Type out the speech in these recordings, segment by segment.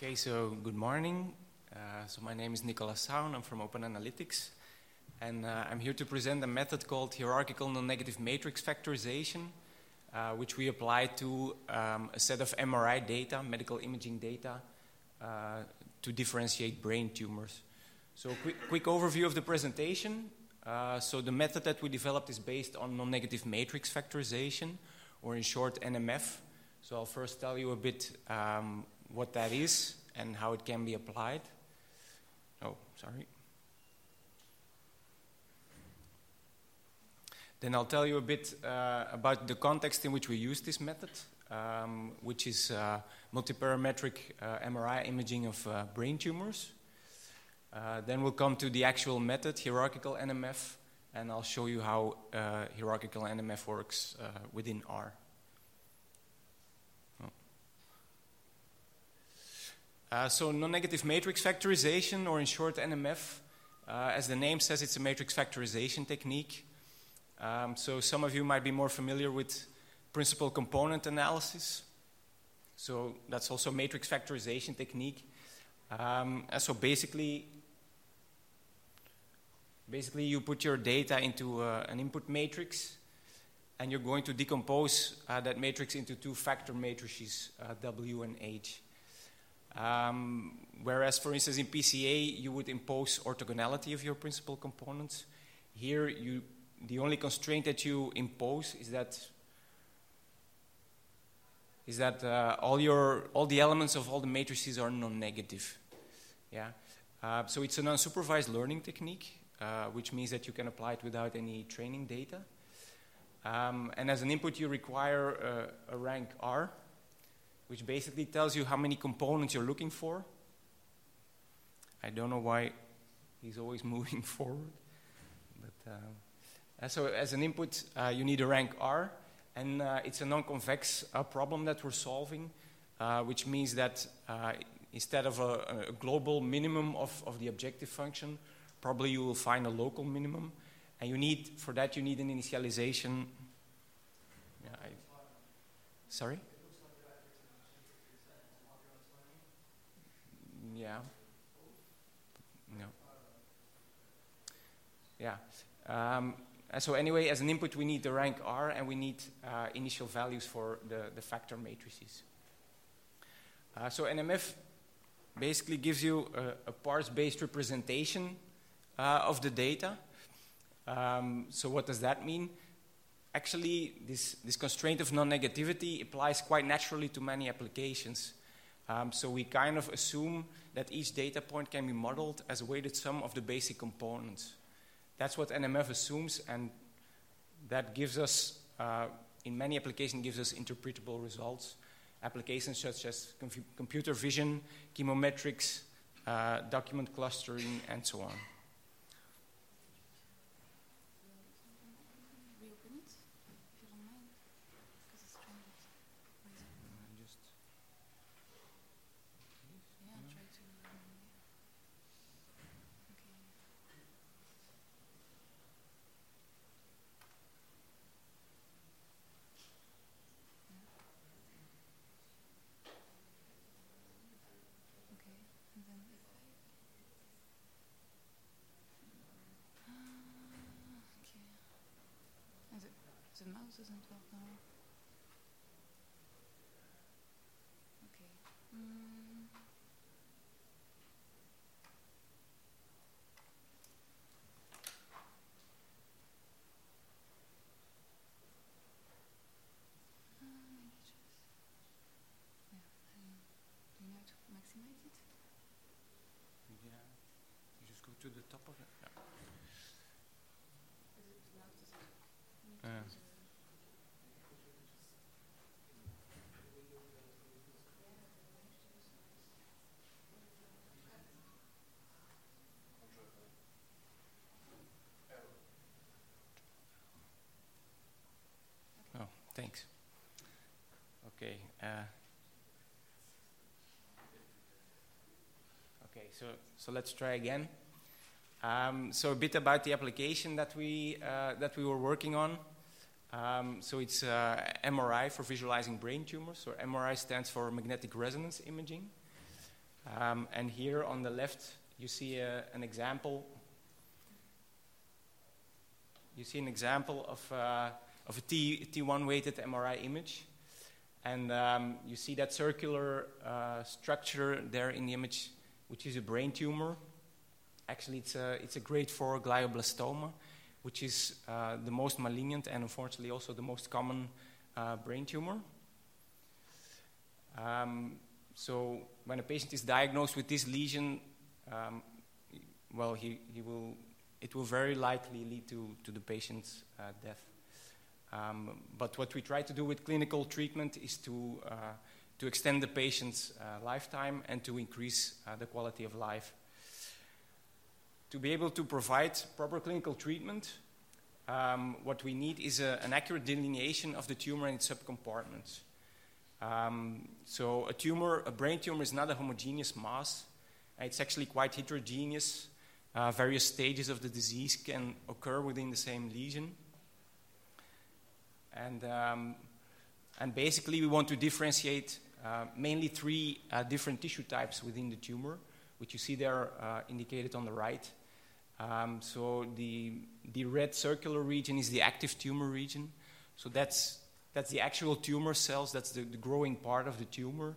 Okay, so good morning. So my name is Nicolas Saun. I'm from Open Analytics. And I'm here to present a method called hierarchical non-negative matrix factorization, which we apply to a set of MRI data, medical imaging data, to differentiate brain tumors. So quick overview of the presentation. So the method that we developed is based on non-negative matrix factorization, or in short, NMF. So I'll first tell you a bit what that is and how it can be applied. Oh, sorry. Then I'll tell you a bit about the context in which we use this method, which is multiparametric MRI imaging of brain tumors. Then we'll come to the actual method, hierarchical NMF, and I'll show you how hierarchical NMF works within R. So non-negative matrix factorization, or in short NMF, as the name says, it's a matrix factorization technique. So some of you might be more familiar with principal component analysis. So that's also a matrix factorization technique. So basically you put your data into an input matrix, and you're going to decompose that matrix into two factor matrices, W and H. Whereas, for instance, in PCA, you would impose orthogonality of your principal components. Here, the only constraint that you impose is that all the elements of all the matrices are non-negative. Yeah. So it's an unsupervised learning technique, which means that you can apply it without any training data. And as an input, you require a rank R, which basically tells you how many components you're looking for. I don't know why he's always moving forward. But so as an input, you need a rank R, and it's a non-convex problem that we're solving, which means that instead of a global minimum of the objective function, probably you will find a local minimum, and for that you need an initialization. Sorry? Yeah. No. Yeah. So anyway, as an input, we need the rank R, and we need initial values for the factor matrices. So NMF basically gives you a parse-based representation of the data. So what does that mean? Actually, this constraint of non-negativity applies quite naturally to many applications. So we kind of assume that each data point can be modeled as a weighted sum of the basic components. That's what NMF assumes, and that gives us, in many applications, gives us interpretable results. Applications such as computer vision, chemometrics, document clustering, and so on. The mouse doesn't work now. Okay. Do you know how to maximize it? Yeah. You just go to the top of it. Yeah. Oh, thanks. Okay. Okay. So let's try again. So a bit about the application that we were working on. So it's MRI for visualizing brain tumors. So MRI stands for magnetic resonance imaging. And here on the left, you see an example. You see an example of a T1 weighted MRI image. And you see that circular structure there in the image, which is a brain tumor. Actually, it's a grade 4 glioblastoma, which is the most malignant and unfortunately also the most common brain tumor. So when a patient is diagnosed with this lesion, it will very likely lead to the patient's death. But what we try to do with clinical treatment is to extend the patient's lifetime and to increase the quality of life. To be able to provide proper clinical treatment, what we need is an accurate delineation of the tumor and its subcompartments. So a brain tumor is not a homogeneous mass. It's actually quite heterogeneous. Various stages of the disease can occur within the same lesion. And basically we want to differentiate mainly three different tissue types within the tumor, which you see there indicated on the right. So the red circular region is the active tumor region. So that's the actual tumor cells, that's the growing part of the tumor.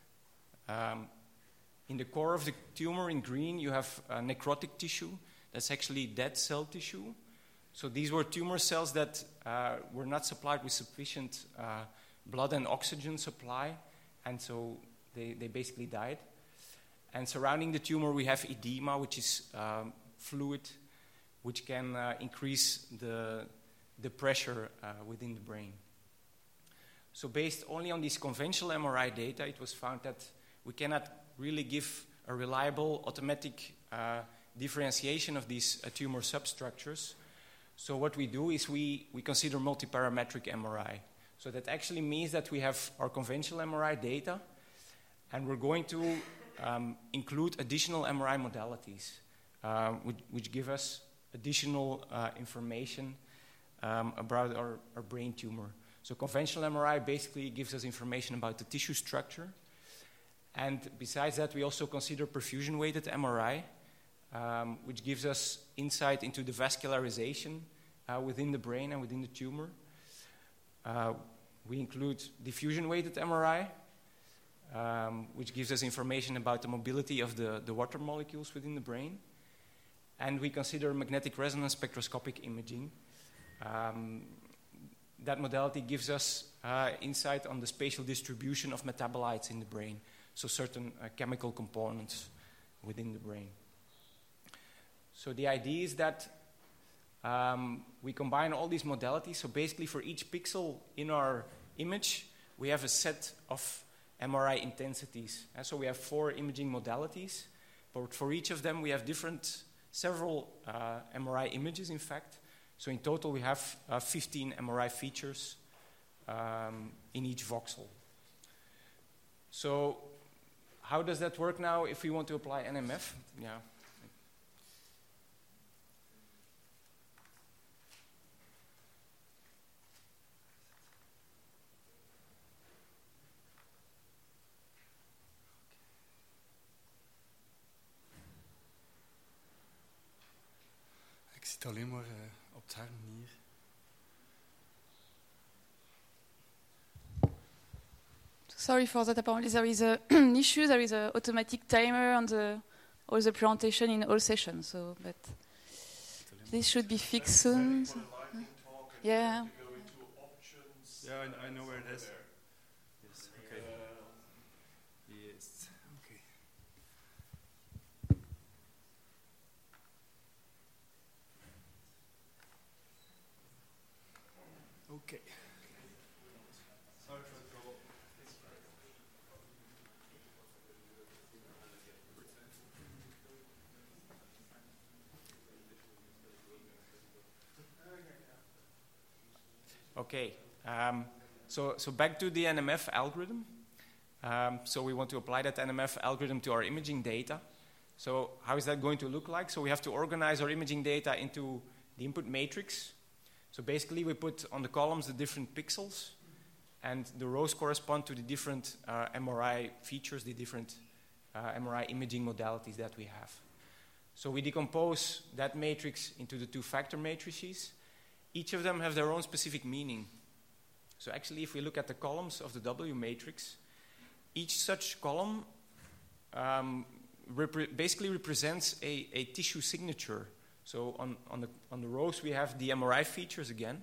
In the core of the tumor in green, you have necrotic tissue. That's actually dead cell tissue. So these were tumor cells that were not supplied with sufficient blood and oxygen supply, and so they basically died. And surrounding the tumor, we have edema, which is fluid, which can increase the pressure within the brain. So based only on this conventional MRI data, it was found that we cannot really give a reliable automatic differentiation of these tumor substructures. So what we do is we consider multiparametric MRI. So that actually means that we have our conventional MRI data, and we're going to include additional MRI modalities, which give us additional information about our brain tumor. So conventional MRI basically gives us information about the tissue structure. And besides that, we also consider perfusion-weighted MRI, which gives us insight into the vascularization within the brain and within the tumor. We include diffusion-weighted MRI, which gives us information about the mobility of the water molecules within the brain. And we consider magnetic resonance spectroscopic imaging. That modality gives us insight on the spatial distribution of metabolites in the brain, so certain chemical components within the brain. So the idea is that we combine all these modalities. So basically for each pixel in our image, we have a set of MRI intensities. And so we have 4 imaging modalities, but for each of them we have several MRI images, in fact. So in total we have 15 MRI features in each voxel. So how does that work now if we want to apply NMF? Yeah. Ik zit alleen maar op haar manier. Sorry for that. Apparently there is an issue. There is an automatic timer on all the presentation in all sessions. So, but this should be fixed soon. Yeah. Yeah, I know where it is. Yes. Okay. Yes. Okay. Okay. Sorry for the trouble. Okay. So back to the NMF algorithm. So we want to apply that NMF algorithm to our imaging data. So how is that going to look like? So we have to organize our imaging data into the input matrix. So basically we put on the columns the different pixels, and the rows correspond to the different MRI features, the different MRI imaging modalities that we have. So we decompose that matrix into the two factor matrices. Each of them have their own specific meaning. So actually, if we look at the columns of the W matrix, each such column basically represents a tissue signature. So on the rows, we have the MRI features again.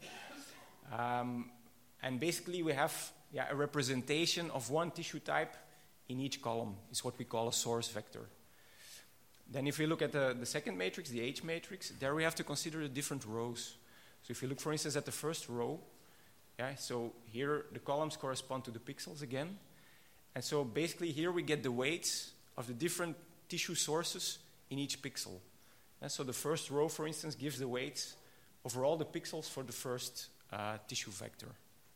And basically, we have a representation of one tissue type in each column. Is what we call a source vector. Then if we look at the second matrix, the H matrix, there we have to consider the different rows. So if you look, for instance, at the first row, so here the columns correspond to the pixels again. And so basically here we get the weights of the different tissue sources in each pixel. And so the first row, for instance, gives the weights over all the pixels for the first tissue vector.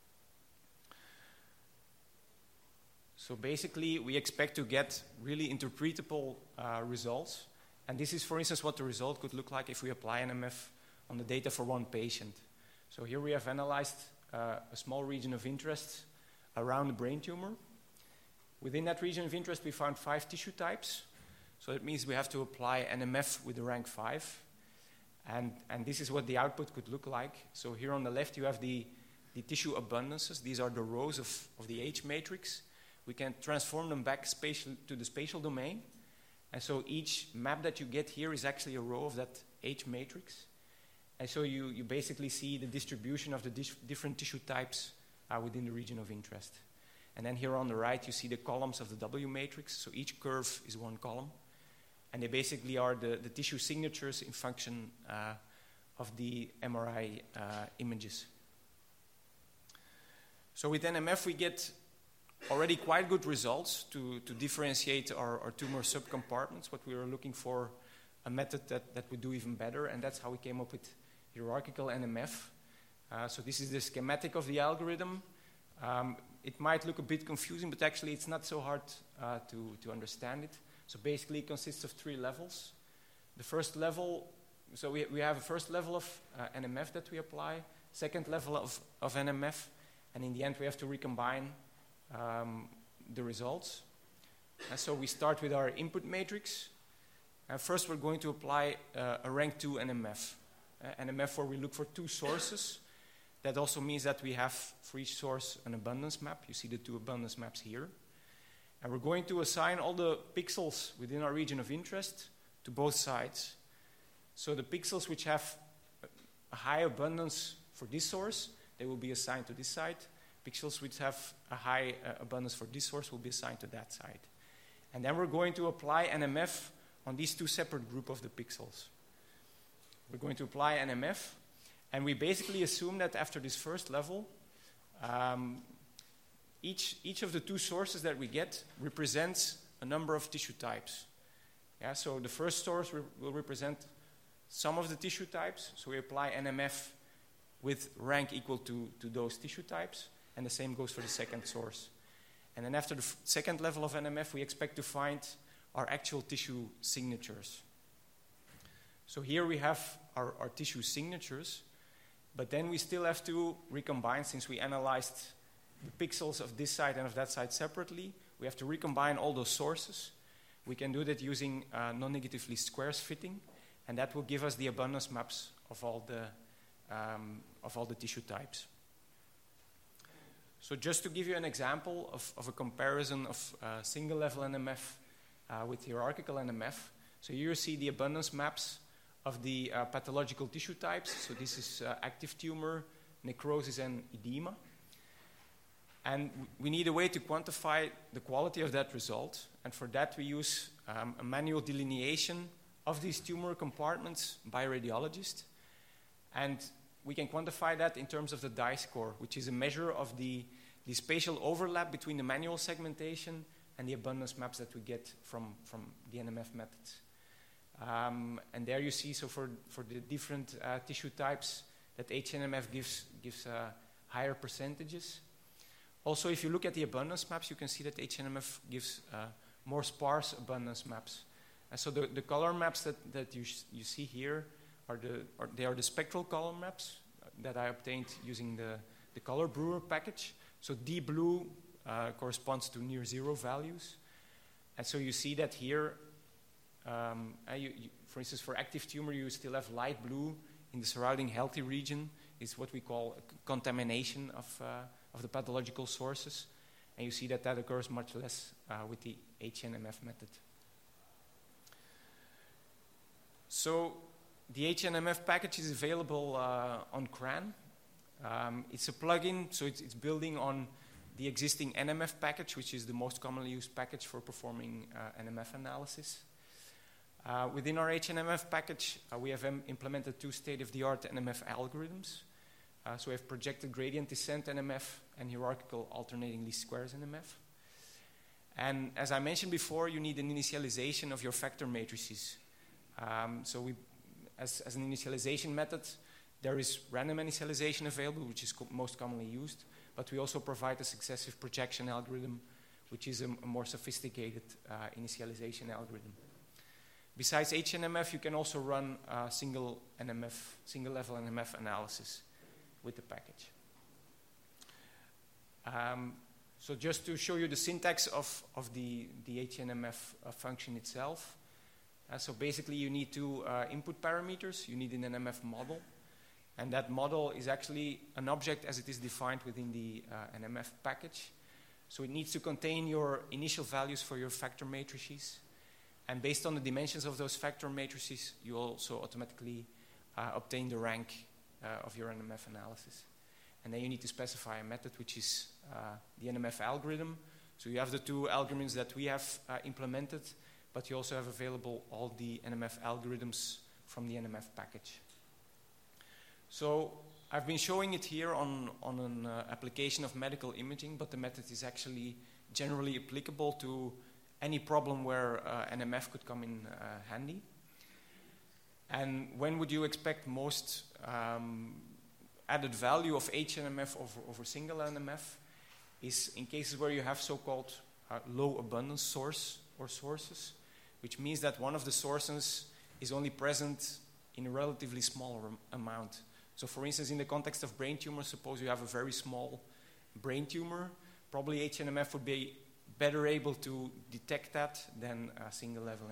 So basically, we expect to get really interpretable results. And this is, for instance, what the result could look like if we apply NMF on the data for one patient. So here we have analyzed a small region of interest around the brain tumor. Within that region of interest, we found 5 tissue types. So it means we have to apply NMF with the rank 5. And this is what the output could look like. So here on the left, you have the tissue abundances. These are the rows of the H matrix. We can transform them back to the spatial domain. And so each map that you get here is actually a row of that H matrix. And so you basically see the distribution of the different tissue types within the region of interest. And then here on the right, you see the columns of the W matrix. So each curve is one column. And they basically are the tissue signatures in function of the MRI images. So with NMF, we get already quite good results to differentiate our tumor subcompartments. What we were looking for, a method that would do even better, and that's how we came up with hierarchical NMF. So this is the schematic of the algorithm. It might look a bit confusing, but actually it's not so hard to understand it. So basically it consists of 3 levels. The first level, so we have a first level of NMF that we apply, second level of NMF, and in the end we have to recombine the results. And so we start with our input matrix. And first we're going to apply a rank 2 NMF. NMF where we look for 2 sources. That also means that we have for each source an abundance map. You see the 2 abundance maps here. And we're going to assign all the pixels within our region of interest to both sides. So the pixels which have a high abundance for this source, they will be assigned to this side. Pixels which have a high abundance for this source will be assigned to that side. And then we're going to apply NMF on these 2 separate groups of the pixels. We're going to apply NMF, and we basically assume that after this first level, each of the 2 sources that we get represents a number of tissue types. So the first source will represent some of the tissue types, so we apply NMF with rank equal to those tissue types. And the same goes for the second source. And then after the second level of NMF, we expect to find our actual tissue signatures. So here we have our tissue signatures, but then we still have to recombine, since we analyzed the pixels of this side and of that side separately. We have to recombine all those sources. We can do that using non-negative least squares fitting, and that will give us the abundance maps of all the tissue types. So just to give you an example of a comparison of single-level NMF with hierarchical NMF. So here you see the abundance maps of the pathological tissue types. So this is active tumor, necrosis, and edema. And we need a way to quantify the quality of that result. And for that, we use a manual delineation of these tumor compartments by a radiologist. And we can quantify that in terms of the DIE score, which is a measure of the spatial overlap between the manual segmentation and the abundance maps that we get from the NMF methods. And there you see, so for the different tissue types, that HNMF gives higher percentages. Also, if you look at the abundance maps, you can see that HNMF gives more sparse abundance maps. And so the color maps that you see here are the spectral color maps that I obtained using the Color Brewer package. So deep blue corresponds to near 0 values. And so you see that here, for instance, for active tumor, you still have light blue in the surrounding healthy region. Is what we call contamination of the pathological sources. And you see that that occurs much less with the HNMF method. So the HNMF package is available on CRAN. It's a plugin, so it's building on the existing NMF package, which is the most commonly used package for performing NMF analysis. Within our HNMF package, we have implemented 2 state-of-the-art NMF algorithms. So we have projected gradient descent NMF and hierarchical alternating least squares NMF. And as I mentioned before, you need an initialization of your factor matrices. So as an initialization method, there is random initialization available, which is most commonly used, but we also provide a successive projection algorithm, which is a more sophisticated initialization algorithm. Besides HNMF, you can also run single level NMF analysis with the package. So just to show you the syntax of the HNMF function itself. So basically you need 2 input parameters. You need an NMF model. And that model is actually an object as it is defined within the NMF package. So it needs to contain your initial values for your factor matrices. And based on the dimensions of those factor matrices, you also automatically obtain the rank of your NMF analysis. And then you need to specify a method, which is the NMF algorithm. So you have the 2 algorithms that we have implemented, but you also have available all the NMF algorithms from the NMF package. So I've been showing it here on an application of medical imaging, but the method is actually generally applicable to any problem where NMF could come in handy. And when would you expect most added value of HNMF over single NMF is in cases where you have so-called low abundance source or sources, which means that one of the sources is only present in a relatively small amount. So for instance, in the context of brain tumors, suppose you have a very small brain tumor, probably HNMF would be better able to detect that than a single level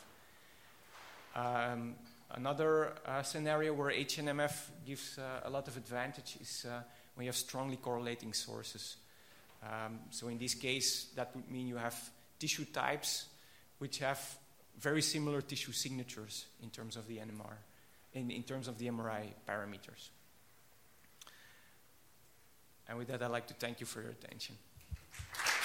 NMF. Another scenario where HNMF gives a lot of advantage is when you have strongly correlating sources. So in this case, that would mean you have tissue types which have very similar tissue signatures in terms of the NMR, in terms of the MRI parameters. And with that, I'd like to thank you for your attention.